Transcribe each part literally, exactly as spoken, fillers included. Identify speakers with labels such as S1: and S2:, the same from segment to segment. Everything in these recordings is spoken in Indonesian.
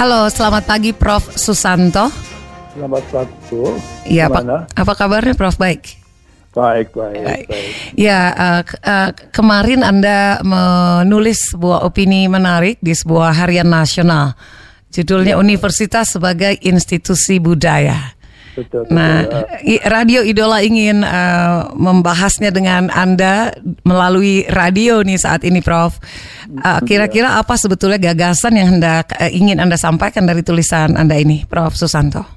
S1: Halo, selamat pagi Prof Susanto.
S2: Selamat pagi.
S1: Iya, apa, apa kabarnya Prof? Baik.
S2: Baik, baik, baik.
S1: Ya, uh, ke- uh, kemarin Anda menulis sebuah opini menarik di sebuah harian nasional. Judulnya ya. Universitas sebagai Institusi Budaya.
S2: Betul, betul,
S1: nah,
S2: ya.
S1: Radio Idola ingin uh, membahasnya dengan Anda melalui radio nih saat ini, Prof. Uh, kira-kira apa sebetulnya gagasan yang hendak uh, ingin Anda sampaikan dari tulisan Anda ini, Prof Susanto?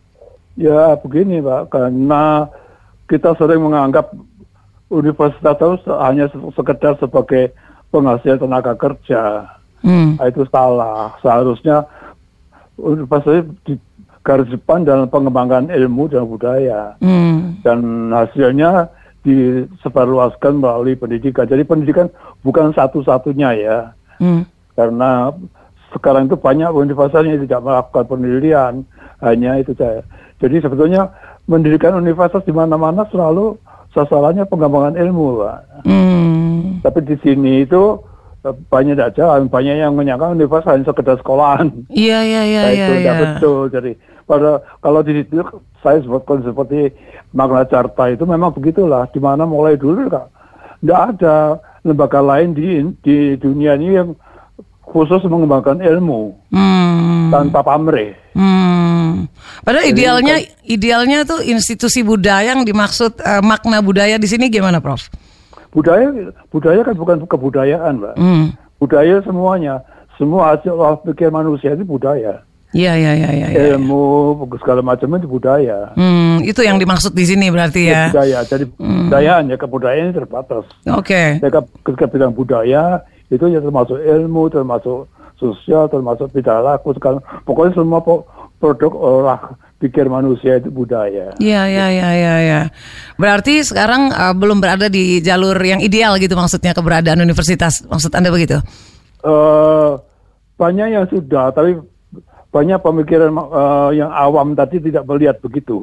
S2: Ya, begini, Pak, karena kita sering menganggap universitas itu hanya sekedar sebagai penghasil tenaga kerja. Hmm. Nah, itu salah. Seharusnya universitas di garis depan dalam pengembangan ilmu dan budaya. Hmm. Dan hasilnya disebarluaskan melalui pendidikan. Jadi pendidikan bukan satu-satunya ya. Hmm. Karena sekarang itu banyak universitas yang tidak melakukan penelitian. Hanya itu saja. Jadi sebetulnya mendirikan universitas di mana-mana selalu sasarannya pengembangan ilmu, Pak. Hmm. Tapi di sini itu banyak tidak jalan, banyak yang menyangka universitas hanya sekedar sekolahan.
S1: Iya, iya, iya.
S2: Nah, itu
S1: iya,
S2: tidak
S1: iya.
S2: betul. Jadi pada kalau di situ saya sebutkan seperti Magna Carta itu memang begitulah. Di mana mulai dulu Kak, tidak ada lembaga lain di di dunia ini yang khusus mengembangkan ilmu hmm. tanpa pamrih.
S1: Hmm. Padahal jadi, idealnya kan, idealnya tuh institusi budaya yang dimaksud uh, makna budaya di sini gimana, Prof? Budaya
S2: budaya kan bukan kebudayaan, Mbak. Hmm. Budaya semuanya, semua hasil olah pikir manusia itu budaya.
S1: Iya, iya, iya, iya.
S2: Ilmu ya. Segala macam itu budaya.
S1: Hmm, itu yang dimaksud di sini berarti ya.
S2: Budaya. Jadi hmm. budayaan ya, kebudayaan terbatas.
S1: Oke. Okay.
S2: Ketika bilang budaya itu ya termasuk ilmu, termasuk sosial, termasuk bidang laku, segala. Pokoknya semua po- produk olah pikir manusia itu budaya.
S1: Iya, iya, iya, iya. Ya. Berarti sekarang uh, belum berada di jalur yang ideal gitu maksudnya keberadaan universitas. Maksud Anda begitu?
S2: Uh, banyak yang sudah, tapi banyak pemikiran uh, yang awam tadi tidak melihat begitu.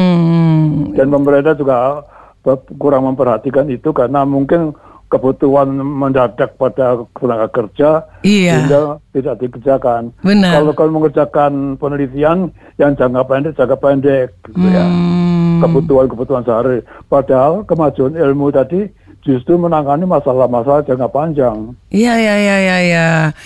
S2: Hmm. Dan pemerintah juga kurang memperhatikan itu karena mungkin kebutuhan mendadak pada tenaga kerja
S1: iya.
S2: sehingga tidak dikerjakan.
S1: Benar.
S2: Kalau kalau mengerjakan penelitian yang jangka pendek, jangka pendek, gitu ya. Hmm. Kebutuhan-kebutuhan sehari. Padahal kemajuan ilmu tadi justru menangani masalah-masalah jangka panjang.
S1: Iya, iya, iya, iya. Ya.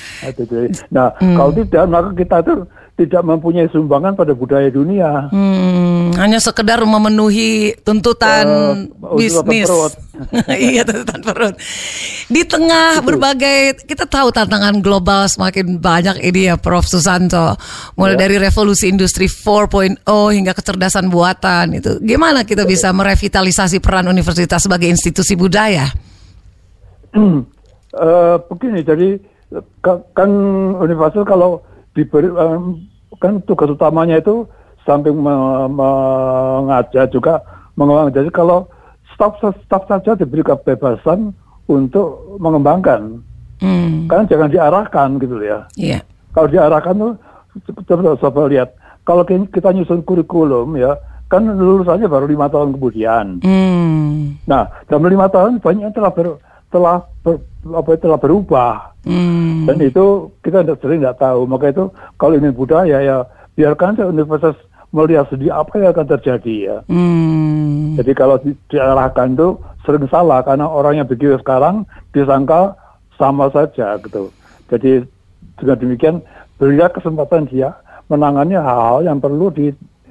S2: Nah, hmm. kalau tidak, maka kita itu tidak mempunyai sumbangan pada budaya dunia.
S1: Hmm, hanya sekedar memenuhi tuntutan uh, bisnis. Iya, tuntutan perut. Di tengah Betul. berbagai, kita tahu tantangan global semakin banyak ini ya, Prof Susanto. Mulai ya. dari revolusi industri empat titik nol hingga kecerdasan buatan itu. Gimana kita bisa merevitalisasi peran universitas sebagai institusi budaya?
S2: uh, begini, jadi kan universitas kalau diberi um, kan tugas utamanya itu samping me- mengajar juga mengembangkan. Jadi kalau staf staf saja diberi kebebasan untuk mengembangkan, hmm. kan jangan diarahkan gitu ya.
S1: Yeah.
S2: Kalau diarahkan tuh coba coba lihat. Kalau kita nyusun kurikulum ya, kan lulusannya baru lima tahun kemudian. Hmm. Nah dalam lima tahun banyak yang telah ber, telah ber, apa telah berubah. Hmm. Dan itu kita sering tidak tahu. Maka itu kalau ini budaya ya biarkan universitas melihat sendiri apa yang akan terjadi ya. Hmm. Jadi kalau di, diarahkan itu sering salah karena orang yang begitu sekarang disangka sama saja gitu. Jadi dengan demikian berilah kesempatan dia menangani hal-hal yang perlu di,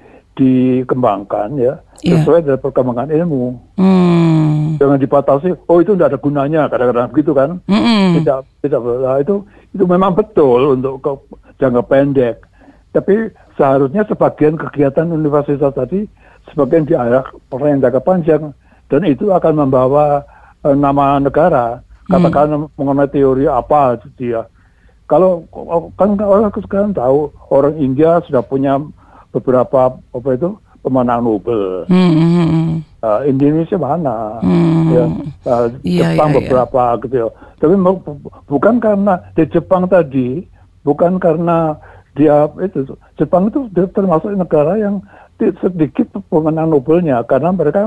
S2: dikembangkan ya yeah. sesuai dengan perkembangan ilmu. Hmm. Jangan dibatasi, oh itu tidak ada gunanya, kadang-kadang begitu kan? Mm-hmm. Tidak, tidak, nah, itu itu memang betul untuk ke, jangka pendek. Tapi seharusnya sebagian kegiatan universitas tadi sebagian diarah orang yang jangka panjang dan itu akan membawa eh, nama negara. Katakan mm. mengenai teori apa dia. Kalau kan orang sekarang tahu orang India sudah punya beberapa apa itu pemenang Nobel. Mm-hmm. Uh, Indonesia mana? Mm. Ya, uh, yeah, Jepang yeah, beberapa yeah. gitu ya. Tapi bukan karena di Jepang tadi, bukan karena dia itu Jepang itu termasuk negara yang sedikit pemenang Nobelnya karena mereka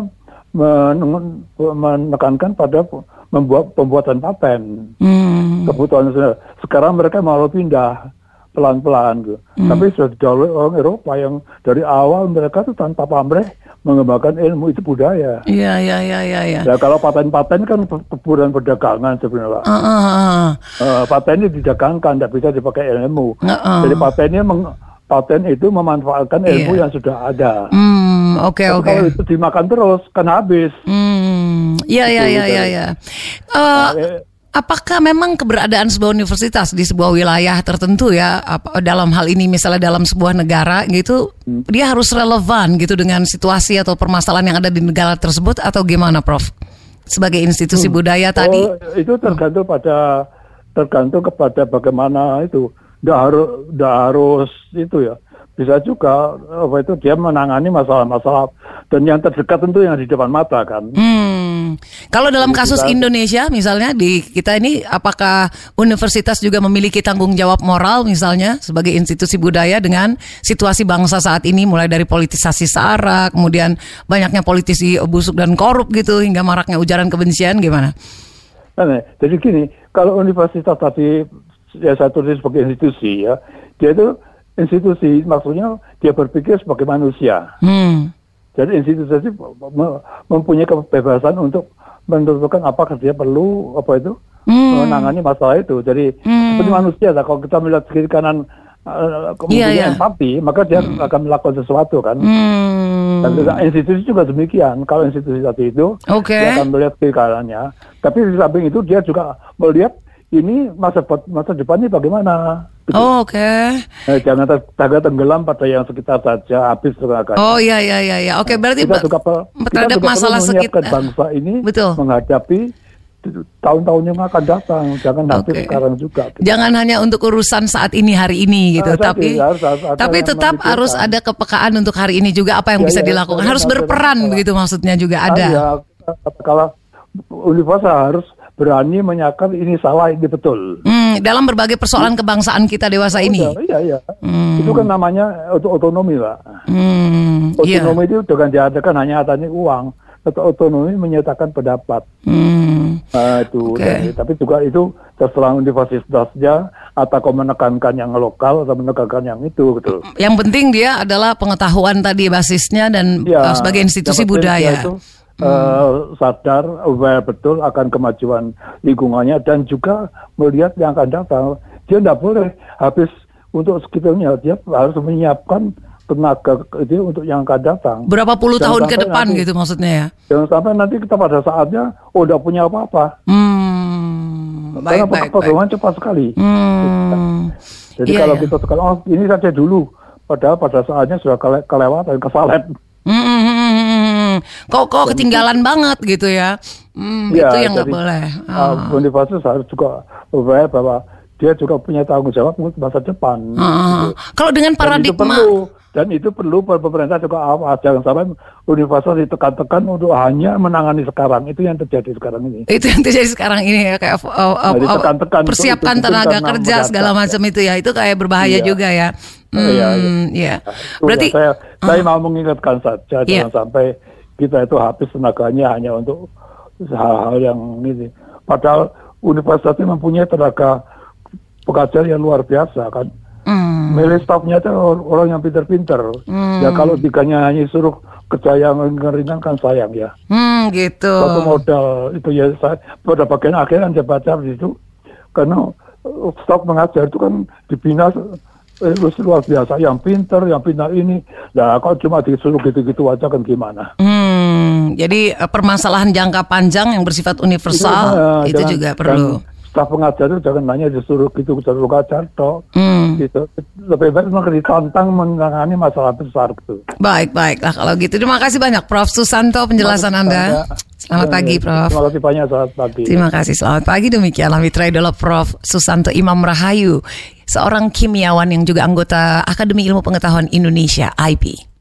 S2: menekankan pada membuat pembuatan paten. Mm. Kebutuhan sekarang mereka malah pindah pelan-pelan gitu. Hmm. Tapi sudah didahului orang Eropa yang dari awal mereka tuh tanpa pamrih mengembangkan ilmu itu budaya.
S1: Iya, iya, iya, iya. Ya.
S2: Ya kalau paten-paten kan keburan perdagangan sebenarnya. Uh, uh, uh. Uh, patennya didagangkan, tidak bisa dipakai ilmu. Uh, uh. Jadi patennya meng, paten itu memanfaatkan ilmu yeah. yang sudah ada.
S1: Hmm, oke, okay, oke. Okay.
S2: Kalau itu dimakan terus kan habis.
S1: Hmm, iya, iya, iya, iya, iya. Apakah memang keberadaan sebuah universitas di sebuah wilayah tertentu ya, dalam hal ini misalnya dalam sebuah negara gitu, hmm. dia harus relevan gitu dengan situasi atau permasalahan yang ada di negara tersebut atau gimana, Prof? Sebagai institusi hmm. budaya tadi?
S2: Oh, itu tergantung hmm. pada tergantung kepada bagaimana itu. Nggak harus, nggak harus itu ya. Bisa juga apa itu dia menangani masalah-masalah dan yang terdekat tentu yang di depan mata kan.
S1: Hmm. Kalau dalam Jadi kasus kita, Indonesia misalnya di kita ini, apakah universitas juga memiliki tanggung jawab moral misalnya sebagai institusi budaya dengan situasi bangsa saat ini, mulai dari politisasi SARA, kemudian banyaknya politisi busuk dan korup gitu hingga maraknya ujaran kebencian, gimana?
S2: Nah, jadi gini, kalau universitas tadi ya saya tulis sebagai institusi ya, dia itu institusi maksudnya dia berpikir sebagai manusia. Hmm. Jadi institusi mempunyai kebebasan untuk menentukan apakah dia perlu apa itu hmm. menangani masalah itu. Jadi hmm. seperti manusia lah, kalau kita melihat kiri kanan uh, mempunyai yeah, yeah. empati, maka dia hmm. akan melakukan sesuatu kan. Hmm. Dan institusi juga demikian. Kalau institusi tadi itu okay. dia akan melihat kiri kanannya. Tapi di samping itu dia juga melihat ini masa masa depannya bagaimana. Gitu.
S1: Oh, oke. Okay.
S2: Eh, jangan ter- tenggelam pada yang sekitar saja, habis tenaganya.
S1: Oh iya iya iya iya. Oke, okay, berarti
S2: kita juga,
S1: terhadap
S2: kita
S1: masalah sekitar
S2: bangsa ini
S1: betul.
S2: menghadapi tahun-tahun yang akan datang. Jangan nanti okay. sekarang juga. Gitu.
S1: Jangan hanya untuk urusan saat ini hari ini gitu, nah, tapi harus, harus, tapi tetap harus ada kepekaan untuk hari ini juga apa yang ya, bisa ya, dilakukan. Ya, harus berperan begitu maksudnya juga ada.
S2: Ah, ya, kalau universitas harus berani menyatakan ini salah, ini betul.
S1: Hmm, dalam berbagai persoalan kebangsaan kita dewasa ini.
S2: Oh, iya, iya. Hmm. Itu kan namanya otonomi, Pak. Hmm, otonomi iya. itu dengan diadakan hanya adanya uang. Atau otonomi menyatakan pendapat. Hmm. Nah, itu. Okay. Dan, tapi juga itu terserah universitasnya atau menekankan yang lokal atau menekankan yang itu. Gitu.
S1: Yang penting dia adalah pengetahuan tadi basisnya dan ya, sebagai institusi budaya. Itu, Hmm.
S2: Uh, sadar, aware betul akan kemajuan lingkungannya dan juga melihat yang akan datang. Dia tidak boleh habis untuk sekitarnya, dia harus menyiapkan tenaga itu untuk yang akan datang.
S1: Berapa puluh jangan tahun ke depan nanti, gitu maksudnya ya?
S2: Jangan sampai nanti kita pada saatnya, oh udah punya apa-apa. Hmm, Karena perkembangan cepat sekali. Hmm, Jadi iya, kalau iya. kita sekarang, oh ini saja dulu, padahal pada saatnya sudah kele- kelewatan, kesalet.
S1: Hmm, kok kok ketinggalan banget gitu ya? Hmm, ya, itu yang nggak boleh.
S2: Oh. Uh, universitas harus juga aware bahwa dia juga punya tanggung jawab untuk masa depan. Uh, gitu.
S1: Kalau dengan paradigma
S2: dan itu perlu pemerintah juga awas, jangan sampai universitas ditekan-tekan untuk hanya menangani sekarang. Itu yang terjadi sekarang ini.
S1: Itu yang terjadi sekarang ini ya, kayak uh, uh, uh, persiapkan tenaga kerja segala macam itu ya, itu kayak berbahaya iya. juga ya. Hmm, iya, iya. iya.
S2: Berarti saya, uh, saya mau mengingatkan saja iya. jangan sampai kita itu habis tenaganya hanya untuk hal-hal yang ini. Padahal universitas ini mempunyai tenaga pengajar yang luar biasa kan. Hmm. Milih stafnya itu orang yang pintar-pintar. Hmm. Ya kalau tiganya hanya suruh kerja yang ringan kan sayang ya.
S1: Hmm, gitu.
S2: Satu modal itu ya saya pada bagian akhir yang saya baca di situ karena staf mengajar itu kan dibina eh, luar biasa, yang pintar, yang pintar ini. Nah kalau cuma disuruh gitu-gitu aja kan gimana? Hmm,
S1: jadi permasalahan jangka panjang yang bersifat universal itu, nah, itu jangan, juga perlu.
S2: Staf pengajar itu jangan hanya disuruh gitu, disuruh ngajar toh. Hmm. Gitu. Lebih baik memang ditantang menangani masalah besar gitu.
S1: Baik, baiklah kalau gitu. Terima kasih banyak Prof Susanto penjelasan Anda. Selamat pagi Prof.
S2: Terima kasih banyak, selamat pagi.
S1: Terima kasih, selamat pagi. Demikianlah mitra idola Prof Susanto Imam Rahayu, seorang kimiawan yang juga anggota Akademi Ilmu Pengetahuan Indonesia I P.